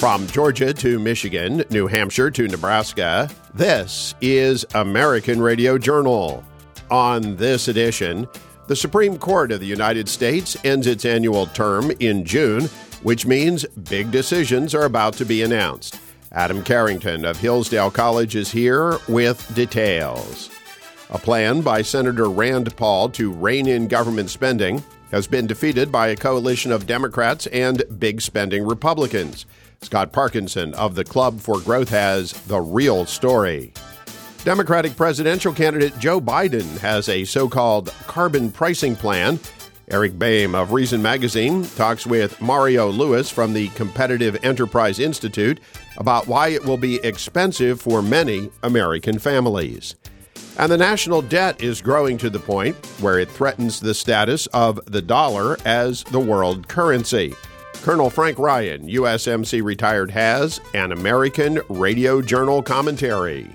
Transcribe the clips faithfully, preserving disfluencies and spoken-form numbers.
From Georgia to Michigan, New Hampshire to Nebraska, this is American Radio Journal. On this edition, the Supreme Court of the United States ends its annual term in June, which means big decisions are about to be announced. Adam Carrington of Hillsdale College is here with details. A plan by Senator Rand Paul to rein in government spending has been defeated by a coalition of Democrats and big spending Republicans. Scott Parkinson of the Club for Growth has the real story. Democratic presidential candidate Joe Biden has a so-called carbon pricing plan. Eric Boehm of Reason Magazine talks with Mario Lewis from the Competitive Enterprise Institute about why it will be expensive for many American families. And the national debt is growing to the point where it threatens the status of the dollar as the world currency. Colonel Frank Ryan, U S M C retired, has an American Radio Journal commentary.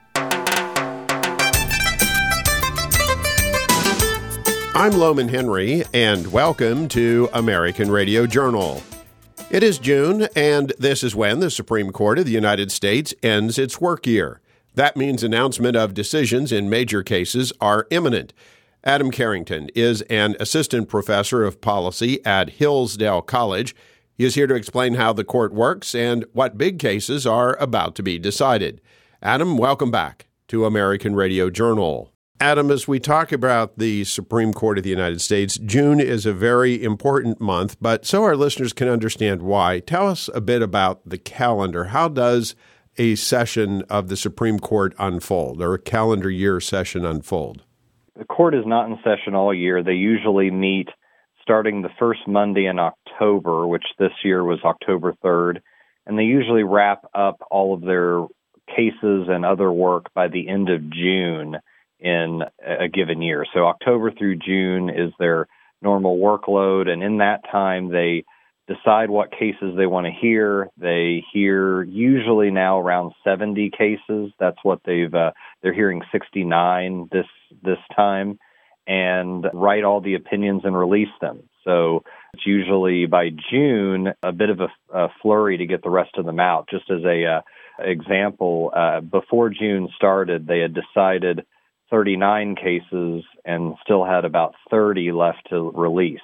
I'm Loman Henry, and welcome to American Radio Journal. It is June, and this is when the Supreme Court of the United States ends its work year. That means announcement of decisions in major cases are imminent. Adam Carrington is an assistant professor of policy at Hillsdale College. He is here to explain how the court works and what big cases are about to be decided. Adam, welcome back to American Radio Journal. Adam, as we talk about the Supreme Court of the United States, June is a very important month, but so our listeners can understand why. Tell us a bit about the calendar. How does a session of the Supreme Court unfold, or a calendar year session unfold? The court is not in session all year. They usually meet starting the first Monday in October, which this year was October third, and they usually wrap up all of their cases and other work by the end of June in a given year. So October through June is their normal workload, and in that time they decide what cases they want to hear. They hear usually now around seventy cases. That's what they've, uh, they're hearing sixty-nine this, this time, and write all the opinions and release them. So it's usually by June, a bit of a, a flurry to get the rest of them out. Just as a uh, example, uh, before June started, they had decided thirty-nine cases and still had about thirty left to release.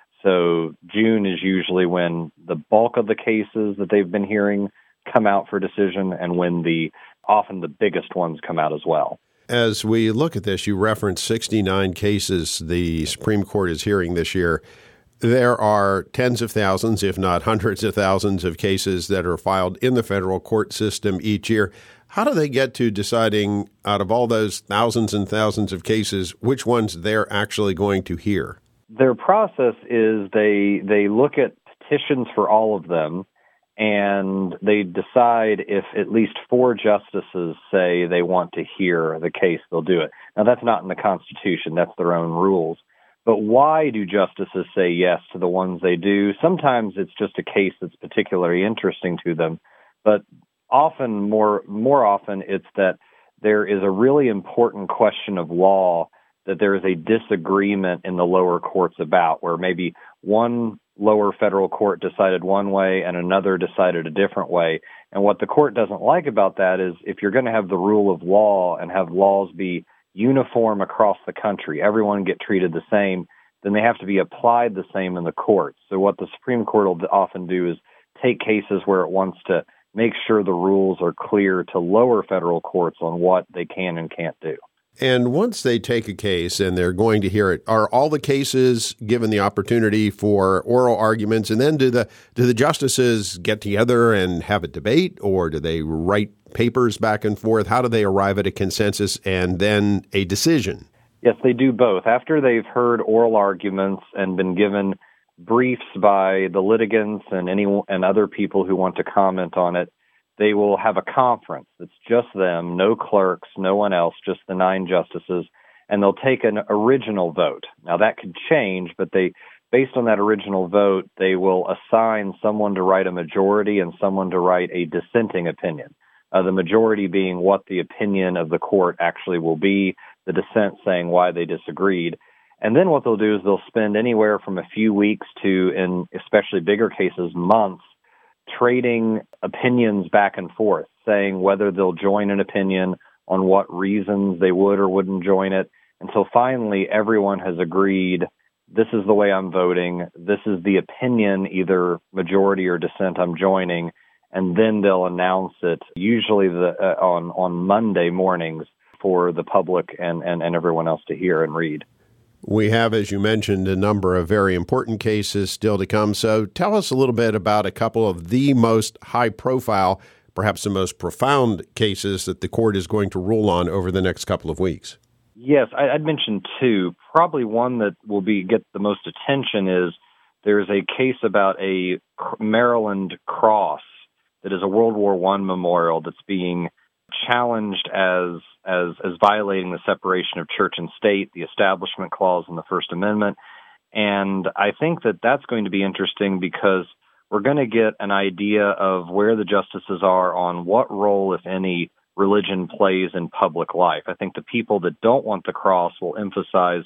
So June is usually when the bulk of the cases that they've been hearing come out for decision, and when the often the biggest ones come out as well. As we look at this, you referenced sixty-nine cases the Supreme Court is hearing this year. There are tens of thousands, if not hundreds of thousands, of cases that are filed in the federal court system each year. How do they get to deciding, out of all those thousands and thousands of cases, which ones they're actually going to hear? Their process is they they look at petitions for all of them, and they decide if at least four justices say they want to hear the case, they'll do it. Now, that's not in the Constitution. That's their own rules. But why do justices say yes to the ones they do? Sometimes it's just a case that's particularly interesting to them, but often, more more often, it's that there is a really important question of law that there is a disagreement in the lower courts about, where maybe one lower federal court decided one way and another decided a different way. And what the court doesn't like about that is, if you're going to have the rule of law and have laws be uniform across the country, everyone get treated the same, then they have to be applied the same in the courts. So what the Supreme Court will often do is take cases where it wants to make sure the rules are clear to lower federal courts on what they can and can't do. And once they take a case and they're going to hear it, are all the cases given the opportunity for oral arguments? And then do the do the justices get together and have a debate, or do they write papers back and forth? How do they arrive at a consensus and then a decision? Yes, they do both. After they've heard oral arguments and been given briefs by the litigants and any and other people who want to comment on it, they will have a conference that's just them, no clerks, no one else, just the nine justices, and they'll take an original vote. Now, that could change, but they, based on that original vote, they will assign someone to write a majority and someone to write a dissenting opinion. Uh, the majority being what the opinion of the court actually will be, the dissent saying why they disagreed. And then what they'll do is they'll spend anywhere from a few weeks to, in especially bigger cases, months, trading opinions back and forth, saying whether they'll join an opinion, on what reasons they would or wouldn't join it, until finally everyone has agreed, this is the way I'm voting, this is the opinion, either majority or dissent, I'm joining, and then they'll announce it, usually the, uh, on, on Monday mornings for the public and, and, and everyone else to hear and read. We have, as you mentioned, a number of very important cases still to come. So tell us a little bit about a couple of the most high-profile, perhaps the most profound cases that the court is going to rule on over the next couple of weeks. Yes, I'd mention two. Probably one that will be get the most attention is there's a case about a Maryland cross that is a World War One memorial that's being challenged as as as violating the separation of church and state, the Establishment Clause in the First Amendment. And I think that that's going to be interesting because we're going to get an idea of where the justices are on what role, if any, religion plays in public life. I think the people that don't want the cross will emphasize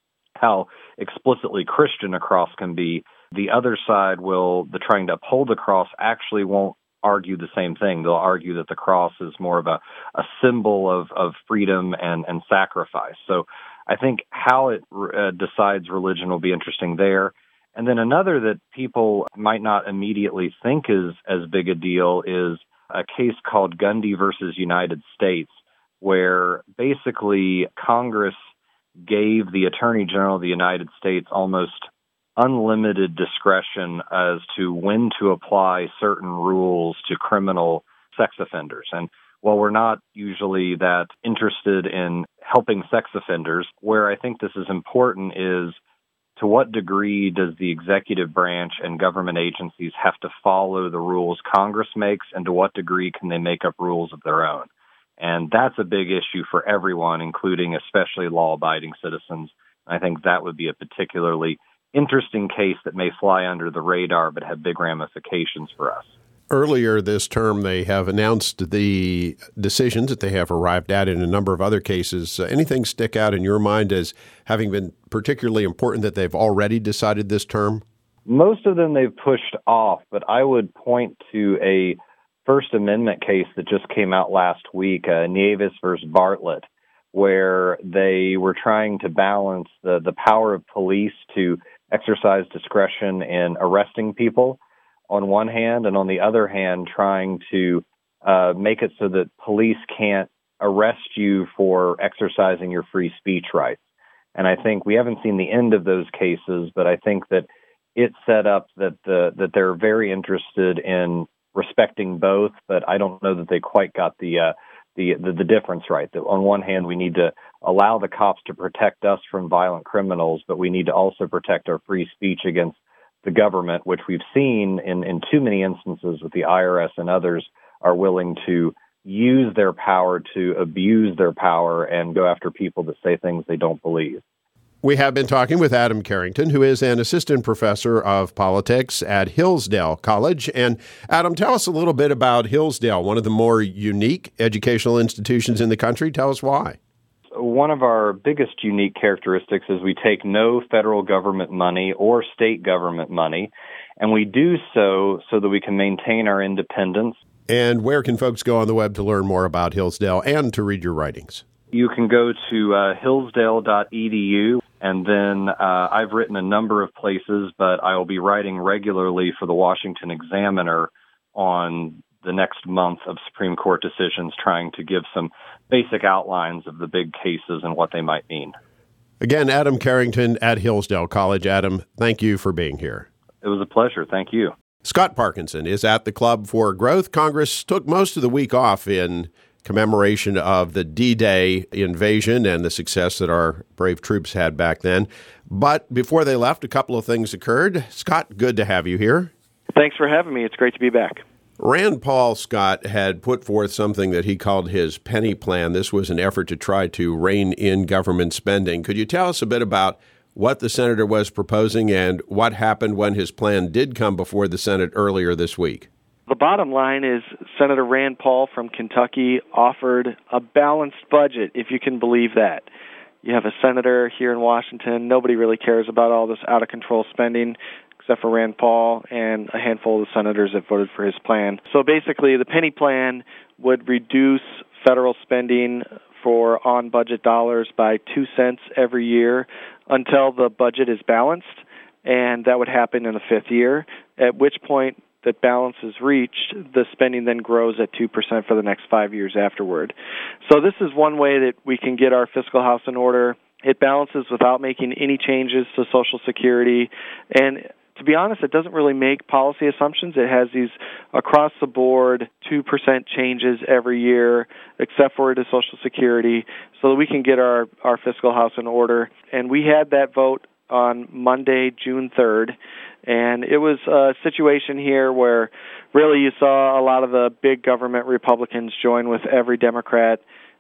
how explicitly Christian a cross can be. The other side will, the trying to uphold the cross, actually won't argue the same thing. They'll argue that the cross is more of a, a symbol of, of freedom and, and sacrifice. So I think how it uh, decides religion will be interesting there. And then another that people might not immediately think is as big a deal is a case called Gundy versus United States, where basically Congress gave the Attorney General of the United States almost unlimited discretion as to when to apply certain rules to criminal sex offenders. And while we're not usually that interested in helping sex offenders, where I think this is important is to what degree does the executive branch and government agencies have to follow the rules Congress makes, and to what degree can they make up rules of their own? And that's a big issue for everyone, including especially law-abiding citizens. I think that would be a particularly interesting case that may fly under the radar but have big ramifications for us. Earlier this term, they have announced the decisions that they have arrived at in a number of other cases. Uh, anything stick out in your mind as having been particularly important that they've already decided this term? Most of them they've pushed off, but I would point to a First Amendment case that just came out last week, uh, Nieves versus Bartlett, where they were trying to balance the, the power of police to exercise discretion in arresting people on one hand, and on the other hand, trying to uh, make it so that police can't arrest you for exercising your free speech rights. And I think we haven't seen the end of those cases, but I think that it set up that the that they're very interested in respecting both, but I don't know that they quite got the uh, the, the the difference right. That on one hand, we need to allow the cops to protect us from violent criminals, but we need to also protect our free speech against the government, which we've seen in, in too many instances with the I R S and others are willing to use their power to abuse their power and go after people that say things they don't believe. We have been talking with Adam Carrington, who is an assistant professor of politics at Hillsdale College. And Adam, tell us a little bit about Hillsdale, one of the more unique educational institutions in the country. Tell us why. One of our biggest unique characteristics is we take no federal government money or state government money, and we do so so that we can maintain our independence. And where can folks go on the web to learn more about Hillsdale and to read your writings? You can go to uh, hillsdale dot e d u, and then uh, I've written a number of places, but I will be writing regularly for the Washington Examiner on the next month of Supreme Court decisions, trying to give some basic outlines of the big cases and what they might mean. Again, Adam Carrington at Hillsdale College. Adam, thank you for being here. It was a pleasure. Thank you. Scott Parkinson is at the Club for Growth. Congress took most of the week off in commemoration of the D-Day invasion and the success that our brave troops had back then. But before they left, a couple of things occurred. Scott, good to have you here. Thanks for having me. It's great to be back. Rand Paul, Scott, had put forth something that he called his penny plan. This was an effort to try to rein in government spending. Could you tell us a bit about what the senator was proposing and what happened when his plan did come before the Senate earlier this week? The bottom line is Senator Rand Paul from Kentucky offered a balanced budget, if you can believe that. You have a senator here in Washington. Nobody really cares about all this out-of-control spending. except for Rand Paul and a handful of the senators that voted for his plan. So basically, the penny plan would reduce federal spending for on-budget dollars by two cents every year until the budget is balanced, and that would happen in the fifth year, at which point that balance is reached, the spending then grows at two percent for the next five years afterward. So this is one way that we can get our fiscal house in order. It balances without making any changes to Social Security, and to be honest, it doesn't really make policy assumptions. It has these across-the-board two percent changes every year, except for to Social Security, so that we can get our, our fiscal house in order. And we had that vote on Monday, June third, and it was a situation here where really you saw a lot of the big government Republicans join with every Democrat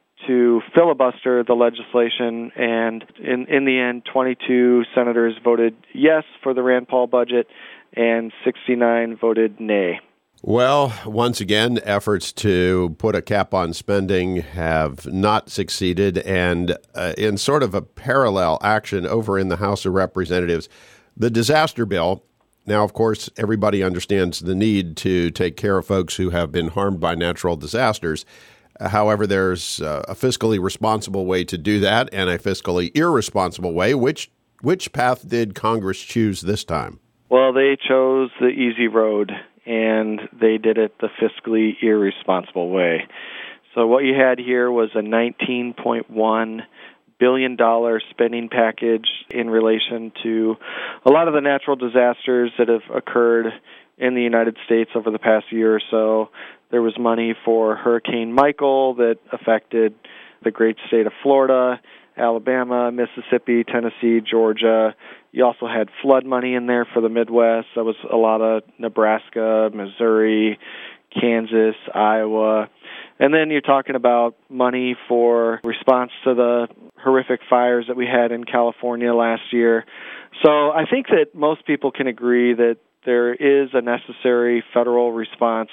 to filibuster the legislation, and in, in the end, twenty-two senators voted yes for the Rand Paul budget, and sixty-nine voted nay. Well, once again, efforts to put a cap on spending have not succeeded, and uh, in sort of a parallel action over in the House of Representatives, the disaster bill. Now, of course, everybody understands the need to take care of folks who have been harmed by natural disasters. However, there's uh, a fiscally responsible way to do that and a fiscally irresponsible way. Which which path did Congress choose this time? Well, they chose the easy road, and they did it the fiscally irresponsible way. So what you had here was a nineteen point one billion dollars spending package in relation to a lot of the natural disasters that have occurred in the United States over the past year or so. There was money for Hurricane Michael that affected the great state of Florida, Alabama, Mississippi, Tennessee, Georgia. You also had flood money in there for the Midwest. That was a lot of Nebraska, Missouri, Kansas, Iowa. And then you're talking about money for response to the horrific fires that we had in California last year. So I think that most people can agree that there is a necessary federal response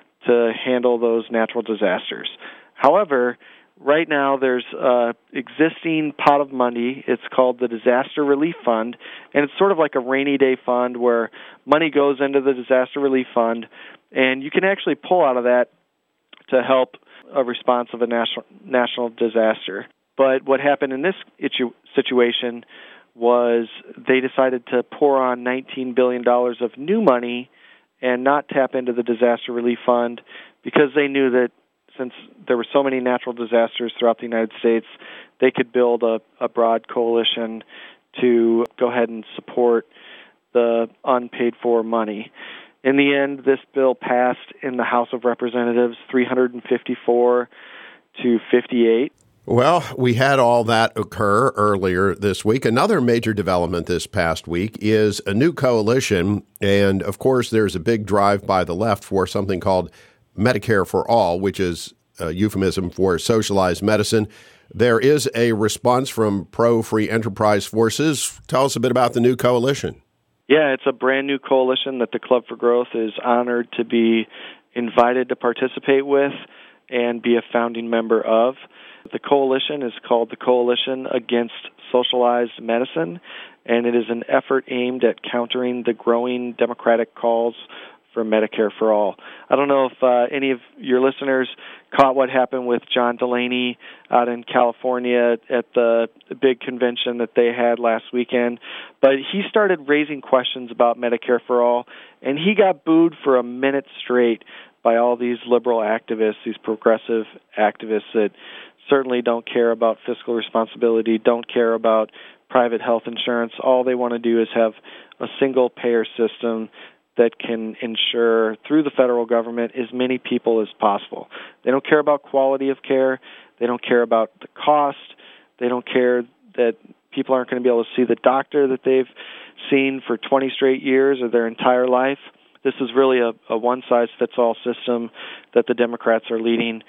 to handle those natural disasters. However, right now there's an existing pot of money. It's called the Disaster Relief Fund, and it's sort of like a rainy day fund where money goes into the Disaster Relief Fund, and you can actually pull out of that to help a response of a national national disaster. But what happened in this situation was they decided to pour on nineteen billion dollars of new money and not tap into the Disaster Relief Fund because they knew that since there were so many natural disasters throughout the United States, they could build a, a broad coalition to go ahead and support the unpaid-for money. In the end, this bill passed in the House of Representatives three hundred fifty-four to fifty-eight. Well, we had all that occur earlier this week. Another major development this past week is a new coalition. And, of course, there's a big drive by the left for something called Medicare for All, which is a euphemism for socialized medicine. There is a response from pro-free enterprise forces. Tell us a bit about the new coalition. Yeah, it's a brand new coalition that the Club for Growth is honored to be invited to participate with and be a founding member of. The coalition is called the Coalition Against Socialized Medicine, and it is an effort aimed at countering the growing Democratic calls for Medicare for All. I don't know if uh, any of your listeners caught what happened with John Delaney out in California at the big convention that they had last weekend, but he started raising questions about Medicare for All, and he got booed for a minute straight by all these liberal activists, these progressive activists that certainly don't care about fiscal responsibility, don't care about private health insurance. All they want to do is have a single payer system that can ensure through the federal government as many people as possible. They don't care about quality of care. They don't care about the cost. They don't care that people aren't going to be able to see the doctor that they've seen for twenty straight years or their entire life. This is really a, a one-size-fits-all system that the Democrats are leading.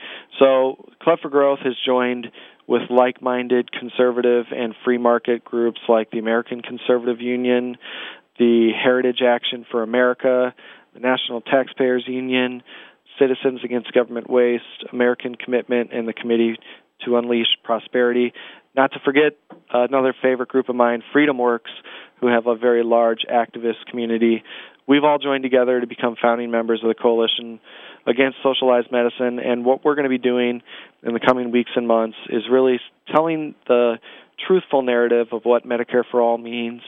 So Club for Growth has joined with like-minded conservative and free market groups like the American Conservative Union, the Heritage Action for America, the National Taxpayers Union, Citizens Against Government Waste, American Commitment, and the Committee to Unleash Prosperity. Not to forget uh, another favorite group of mine, FreedomWorks, who have a very large activist community. We've all joined together to become founding members of the Coalition Against Socialized Medicine, and what we're going to be doing in the coming weeks and months is really telling the truthful narrative of what Medicare for All means,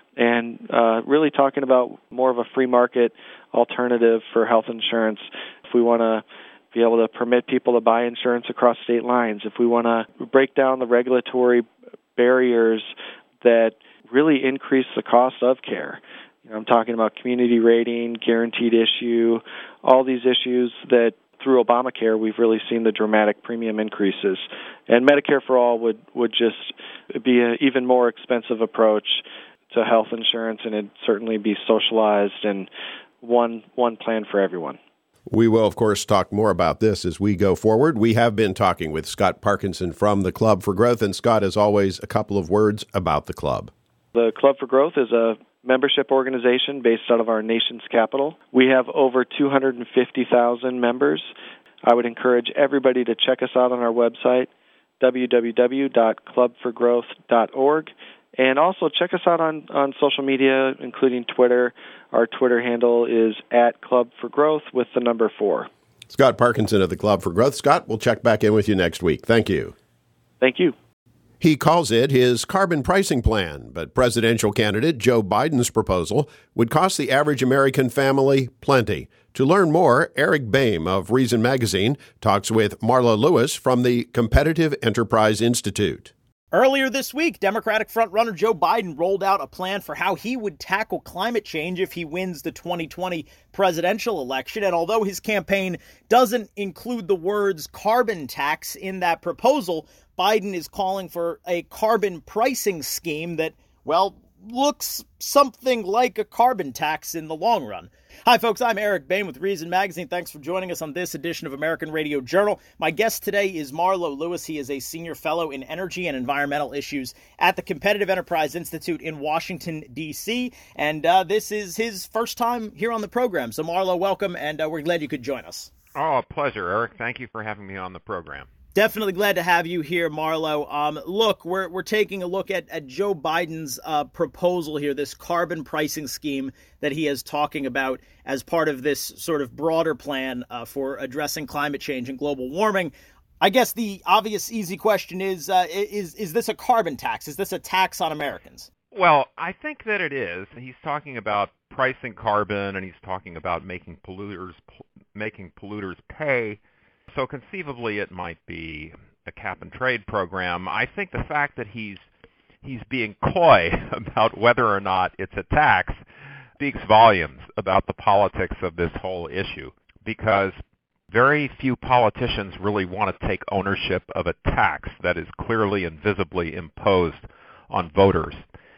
and uh, really talking about more of a free market alternative for health insurance. If we want to be able to permit people to buy insurance across state lines, if we want to break down the regulatory barriers that really increase the cost of care. You know, I'm talking about community rating, guaranteed issue, all these issues that through Obamacare we've really seen the dramatic premium increases. And Medicare for All would, would just be an even more expensive approach to health insurance, and it'd certainly be socialized and one one plan for everyone. We will, of course, talk more about this as we go forward. We have been talking with Scott Parkinson from the Club for Growth. And Scott, as always, a couple of words about the club. The Club for Growth is a membership organization based out of our nation's capital. We have over two hundred fifty thousand members. I would encourage everybody to check us out on our website, w w w dot club for growth dot org. And also check us out on, on social media, including Twitter. Our Twitter handle is at Club for Growth with the number four. Scott Parkinson of the Club for Growth. Scott, we'll check back in with you next week. Thank you. Thank you. He calls it his carbon pricing plan, but presidential candidate Joe Biden's proposal would cost the average American family plenty. To learn more, Eric Boehm of Reason Magazine talks with Marla Lewis from the Competitive Enterprise Institute. Earlier this week, Democratic frontrunner Joe Biden rolled out a plan for how he would tackle climate change if he wins the twenty twenty presidential election. And although his campaign doesn't include the words carbon tax in that proposal, Biden is calling for a carbon pricing scheme that, well, looks something like a carbon tax in the long run. Hi, folks. I'm Eric Boehm with Reason Magazine. Thanks for joining us on this edition of American Radio Journal. My guest today is Marlo Lewis. He is a senior fellow in energy and environmental issues at the Competitive Enterprise Institute in Washington, D C, and uh, this is his first time here on the program. So, Marlo, welcome, and uh, we're glad you could join us. Oh, a pleasure, Eric. Thank you for having me on the program. Definitely glad to have you here, Marlo. Um, look, we're we're taking a look at, at Joe Biden's uh, proposal here, this carbon pricing scheme that he is talking about as part of this sort of broader plan uh, for addressing climate change and global warming. I guess the obvious, easy question is, uh, is is this a carbon tax? Is this a tax on Americans? Well, I think that it is. He's talking about pricing carbon, and he's talking about making polluters making polluters pay. So conceivably, it might be a cap-and-trade program. I think the fact that he's he's being coy about whether or not it's a tax speaks volumes about the politics of this whole issue, because very few politicians really want to take ownership of a tax that is clearly and visibly imposed on voters.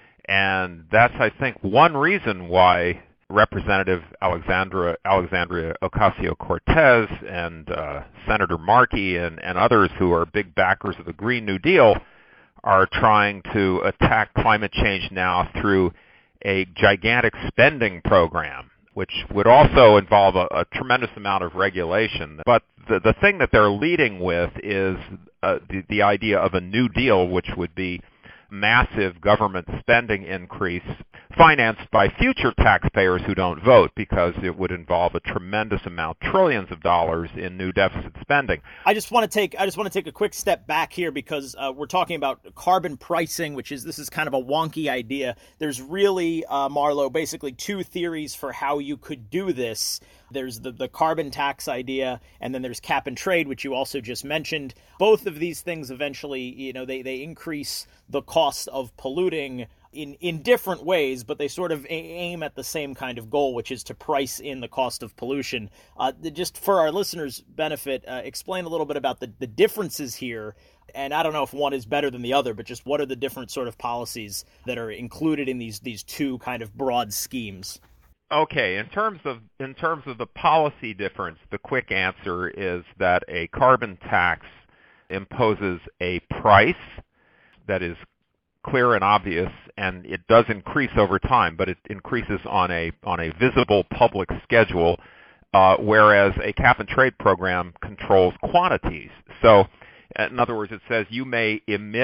And that's, I think, one reason why Representative Alexandra Alexandria Ocasio-Cortez and uh, Senator Markey and, and others who are big backers of the Green New Deal are trying to attack climate change now through a gigantic spending program, which would also involve a, a tremendous amount of regulation. But the, the thing that they're leading with is uh, the, the idea of a New Deal, which would be massive government spending increase financed by future taxpayers who don't vote, because it would involve a tremendous amount, trillions of dollars in new deficit spending. I just want to take I just want to take a quick step back here, because uh, we're talking about carbon pricing, which is this is kind of a wonky idea. There's really, uh, Marlo, basically two theories for how you could do this. There's the, the carbon tax idea, and then there's cap and trade, which you also just mentioned. Both of these things eventually, you know, they, they increase the cost of polluting in, in different ways, but they sort of aim at the same kind of goal, which is to price in the cost of pollution. Uh, just for our listeners' benefit, uh, explain a little bit about the, the differences here. And I don't know if one is better than the other, but just what are the different sort of policies that are included in these these two kind of broad schemes? Okay, in terms of in terms of the policy difference, the quick answer is that a carbon tax imposes a price that is clear and obvious, and it does increase over time, but it increases on a on a visible public schedule, uh, whereas a cap and trade program controls quantities. So, in other words, it says you may emit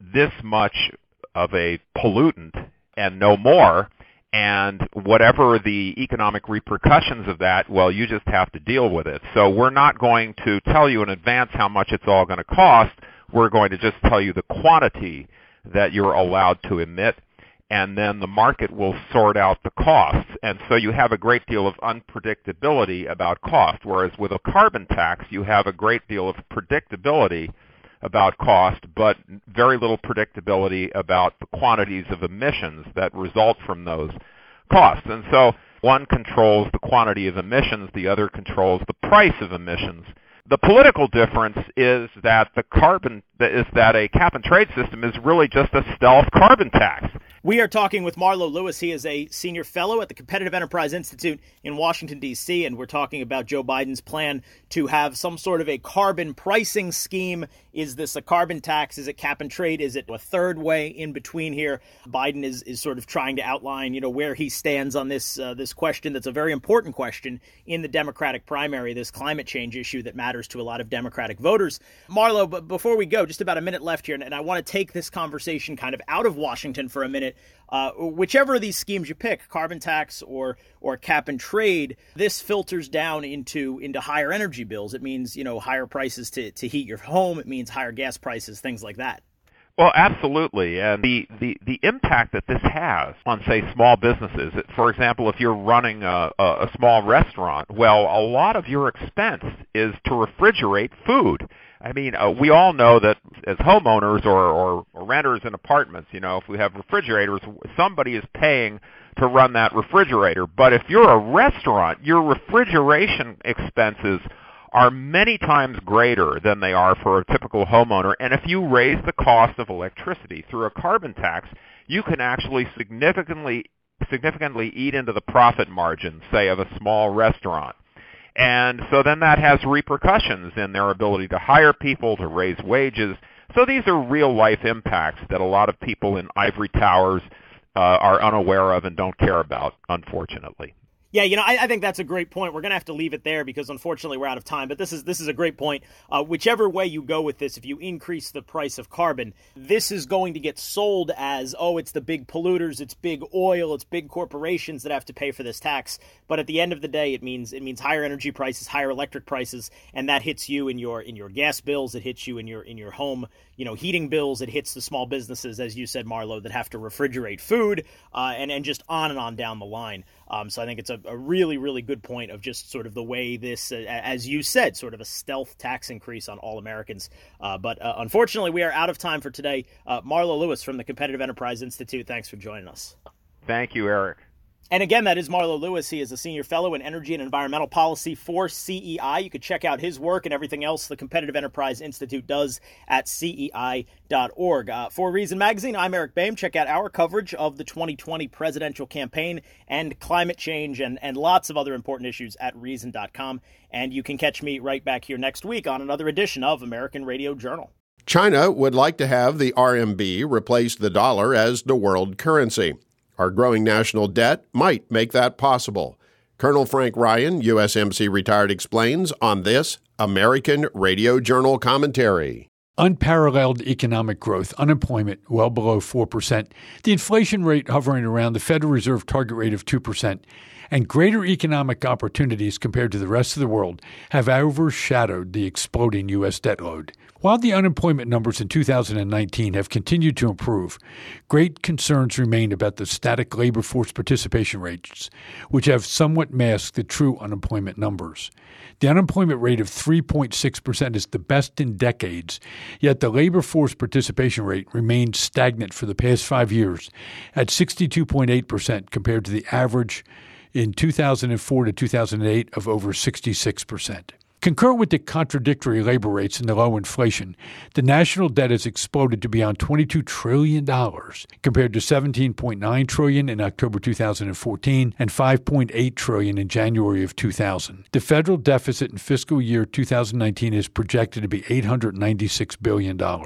this much of a pollutant and no more, and whatever the economic repercussions of that, well, you just have to deal with it. So we're not going to tell you in advance how much it's all going to cost. We're going to just tell you the quantity that you're allowed to emit, and then the market will sort out the costs. And so you have a great deal of unpredictability about cost, whereas with a carbon tax, you have a great deal of predictability about cost, but very little predictability about the quantities of emissions that result from those costs. And so one controls the quantity of emissions, the other controls the price of emissions. The political difference is that the carbon is that a cap and trade system is really just a stealth carbon tax. We are talking with Marlo Lewis. He is a senior fellow at the Competitive Enterprise Institute in Washington, D C, and we're talking about Joe Biden's plan to have some sort of a carbon pricing scheme. Is this a carbon tax? Is it cap and trade? Is it a third way in between here? Biden is, is sort of trying to outline, you know, where he stands on this uh, this question that's a very important question in the Democratic primary, this climate change issue that matters to a lot of Democratic voters. Marlo, but before we go, just about a minute left here, and I want to take this conversation kind of out of Washington for a minute. Uh, whichever of these schemes you pick, carbon tax or or cap and trade, this filters down into into higher energy bills. It means, you know, higher prices to, to heat your home. It means higher gas prices, things like that. Well, absolutely. And the, the, the impact that this has on, say, small businesses, for example, if you're running a, a small restaurant, well, a lot of your expense is to refrigerate food. I mean, uh, we all know that as homeowners or, or, or renters in apartments, you know, if we have refrigerators, somebody is paying to run that refrigerator. But if you're a restaurant, your refrigeration expenses are many times greater than they are for a typical homeowner. And if you raise the cost of electricity through a carbon tax, you can actually significantly significantly eat into the profit margin, say, of a small restaurant. And so then that has repercussions in their ability to hire people, to raise wages. So these are real-life impacts that a lot of people in ivory towers uh, are unaware of and don't care about, unfortunately. Yeah, you know, I, I think that's a great point. We're going to have to leave it there because, unfortunately, we're out of time. But this is this is a great point. Uh, whichever way you go with this, if you increase the price of carbon, this is going to get sold as, oh, it's the big polluters, it's big oil, it's big corporations that have to pay for this tax. But at the end of the day, it means it means higher energy prices, higher electric prices, and that hits you in your in your gas bills. It hits you in your in your home, you know, heating bills. It hits the small businesses, as you said, Marlo, that have to refrigerate food, uh, and and just on and on down the line. Um, so I think it's a, a really, really good point of just sort of the way this, uh, as you said, sort of a stealth tax increase on all Americans. Uh, but uh, unfortunately, we are out of time for today. Uh, Marlo Lewis from the Competitive Enterprise Institute, thanks for joining us. Thank you, Eric. And again, that is Marlo Lewis. He is a senior fellow in energy and environmental policy for C E I. You can check out his work and everything else the Competitive Enterprise Institute does at C E I dot org. Uh, for Reason Magazine, I'm Eric Boehm. Check out our coverage of the twenty twenty presidential campaign and climate change and, and lots of other important issues at reason dot com. And you can catch me right back here next week on another edition of American Radio Journal. China would like to have the R M B replace the dollar as the world currency. Our growing national debt might make that possible. Colonel Frank Ryan, U S M C retired, explains on this American Radio Journal commentary. Unparalleled economic growth, unemployment well below four percent, the inflation rate hovering around the Federal Reserve target rate of two percent, and greater economic opportunities compared to the rest of the world have overshadowed the exploding U S debt load. While the unemployment numbers in two thousand nineteen have continued to improve, great concerns remain about the static labor force participation rates, which have somewhat masked the true unemployment numbers. The unemployment rate of three point six percent is the best in decades, yet the labor force participation rate remained stagnant for the past five years at sixty-two point eight percent compared to the average in two thousand four to two thousand eight of over sixty-six percent. Concurrent with the contradictory labor rates and the low inflation, the national debt has exploded to beyond twenty-two trillion dollars, compared to seventeen point nine trillion dollars in October two thousand fourteen and five point eight trillion dollars in January of two thousand. The federal deficit in fiscal year two thousand nineteen is projected to be eight hundred ninety-six billion dollars.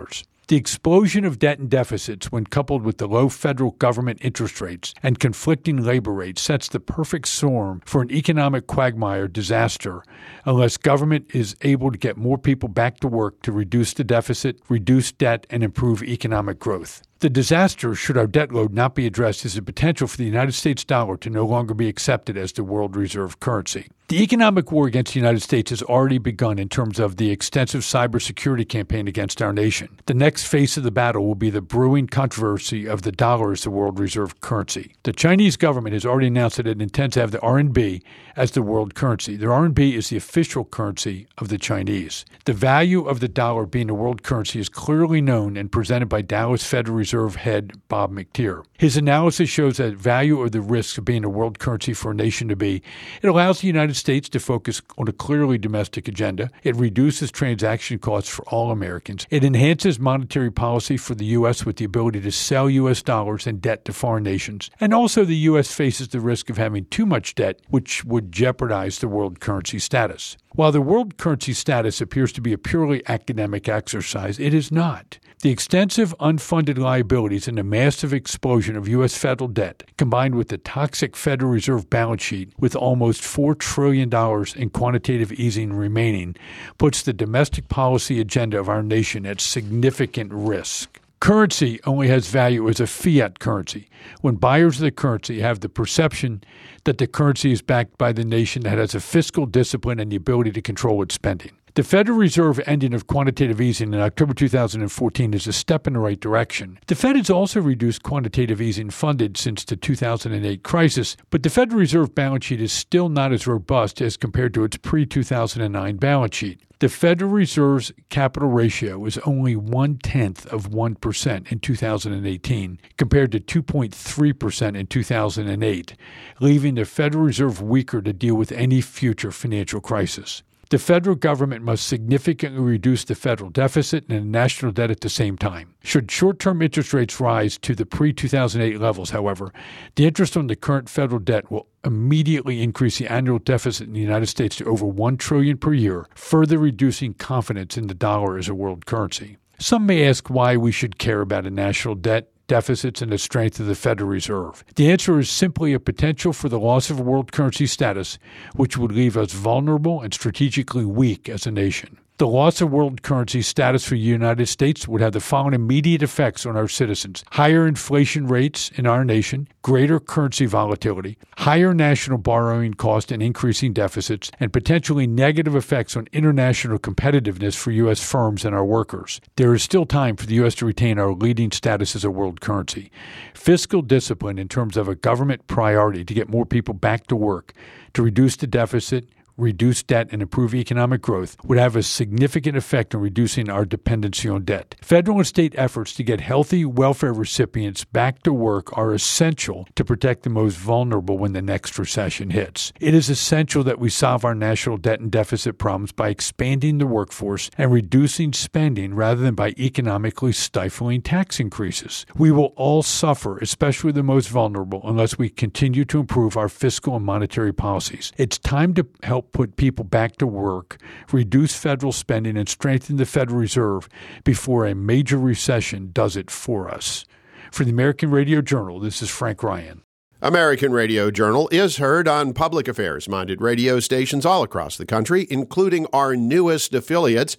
The explosion of debt and deficits, when coupled with the low federal government interest rates and conflicting labor rates, sets the perfect storm for an economic quagmire disaster unless government is able to get more people back to work to reduce the deficit, reduce debt, and improve economic growth. The disaster, should our debt load not be addressed, is the potential for the United States dollar to no longer be accepted as the world reserve currency. The economic war against the United States has already begun in terms of the extensive cybersecurity campaign against our nation. The next phase of the battle will be the brewing controversy of the dollar as the world reserve currency. The Chinese government has already announced that it intends to have the R M B as the world currency. The R M B is the official currency of the Chinese. The value of the dollar being the world currency is clearly known and presented by Dallas Federal Reserve head Bob McTeer. His analysis shows that value of the risks of being a world currency for a nation to be, it allows the United States to focus on a clearly domestic agenda. It reduces transaction costs for all Americans. It enhances monetary policy for the U S with the ability to sell U S dollars and debt to foreign nations. And also the U S faces the risk of having too much debt, which would jeopardize the world currency status. While the world currency status appears to be a purely academic exercise, it is not. The extensive unfunded liabilities and the massive explosion of U S federal debt, combined with the toxic Federal Reserve balance sheet with almost four trillion dollars in quantitative easing remaining, puts the domestic policy agenda of our nation at significant risk. Currency only has value as a fiat currency when buyers of the currency have the perception that the currency is backed by the nation that has a fiscal discipline and the ability to control its spending. The Federal Reserve ending of quantitative easing in October two thousand fourteen is a step in the right direction. The Fed has also reduced quantitative easing funded since the two thousand eight crisis, but the Federal Reserve balance sheet is still not as robust as compared to its pre two thousand nine balance sheet. The Federal Reserve's capital ratio was only one-tenth of one percent in two thousand eighteen, compared to two point three percent in two thousand eight, leaving the Federal Reserve weaker to deal with any future financial crisis. The federal government must significantly reduce the federal deficit and the national debt at the same time. Should short-term interest rates rise to the pre two thousand eight levels, however, the interest on the current federal debt will immediately increase the annual deficit in the United States to over one trillion dollars per year, further reducing confidence in the dollar as a world currency. Some may ask why we should care about a national debt, deficits, and the strength of the Federal Reserve. The answer is simply a potential for the loss of world currency status, which would leave us vulnerable and strategically weak as a nation. The loss of world currency status for the United States would have the following immediate effects on our citizens: higher inflation rates in our nation, greater currency volatility, higher national borrowing costs and increasing deficits, and potentially negative effects on international competitiveness for U S firms and our workers. There is still time for the U S to retain our leading status as a world currency. Fiscal discipline in terms of a government priority to get more people back to work, to reduce the deficit, reduce debt, and improve economic growth would have a significant effect on reducing our dependency on debt. Federal and state efforts to get healthy welfare recipients back to work are essential to protect the most vulnerable when the next recession hits. It is essential that we solve our national debt and deficit problems by expanding the workforce and reducing spending rather than by economically stifling tax increases. We will all suffer, especially the most vulnerable, unless we continue to improve our fiscal and monetary policies. It's time to help put people back to work, reduce federal spending, and strengthen the Federal Reserve before a major recession does it for us. For the American Radio Journal, this is Frank Ryan. American Radio Journal is heard on public affairs-minded radio stations all across the country, including our newest affiliates,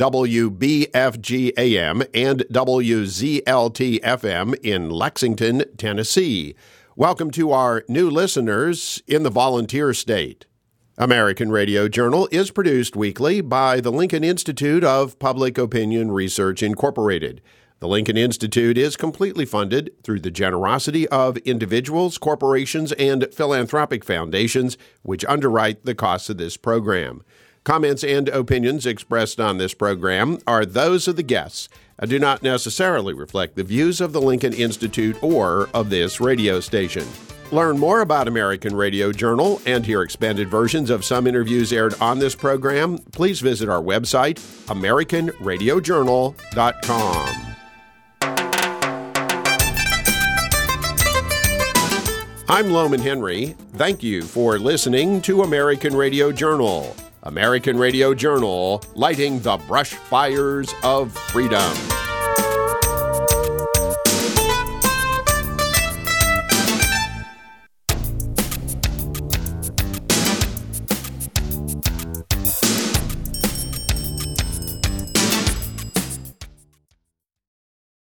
W B F G A M and W Z L T F M in Lexington, Tennessee. Welcome to our new listeners in the volunteer state. American Radio Journal is produced weekly by the Lincoln Institute of Public Opinion Research, Incorporated. The Lincoln Institute is completely funded through the generosity of individuals, corporations, and philanthropic foundations, which underwrite the costs of this program. Comments and opinions expressed on this program are those of the guests and do not necessarily reflect the views of the Lincoln Institute or of this radio station. Learn more about American Radio Journal and hear expanded versions of some interviews aired on this program. Please visit our website, american radio journal dot com. I'm Loman Henry. Thank you for listening to American Radio Journal. American Radio Journal, lighting the brush fires of freedom.